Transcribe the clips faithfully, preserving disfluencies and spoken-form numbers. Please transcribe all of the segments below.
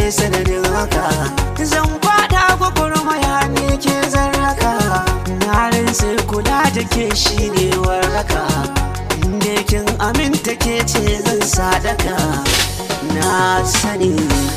sanadin haka. Zan fada gwagwarmaya ne ke zarraka, na rinse kula da ke shi ne warraka. Inda kin aminta ke ce zan sadaka, na sani.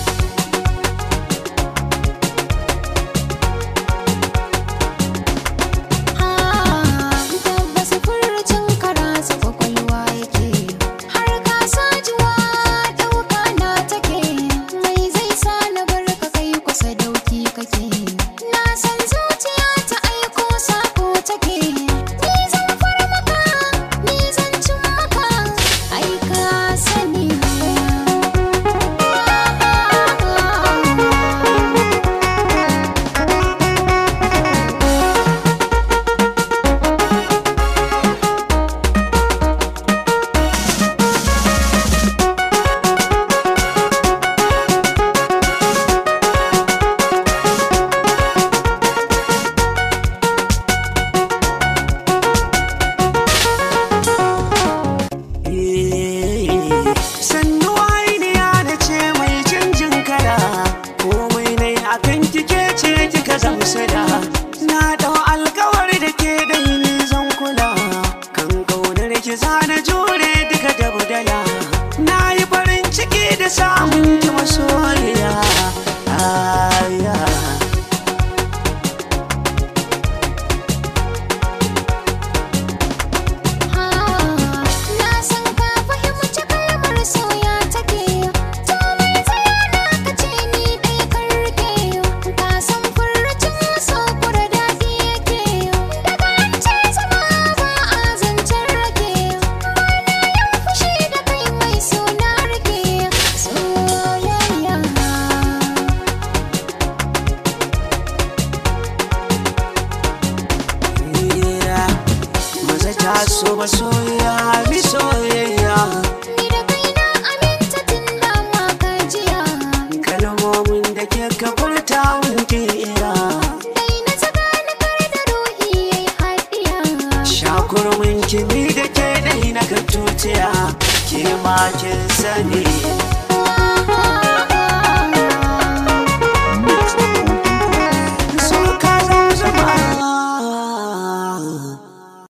Na dau alkawari da ke dai ni zan kula, kan kaunar ki zana jure duka da budala. Na yi farin ciki da samun ki masoyiya. Aya. So masoya mi soyayya, ni da kai na aminta tun da ma ka jiya. kalmomin da ke ka furta mun kira, dai na saka na kar da ruhi yayi hadiya. shakurmin kimi da ke dai na ka tutiya, ke ma kin sani.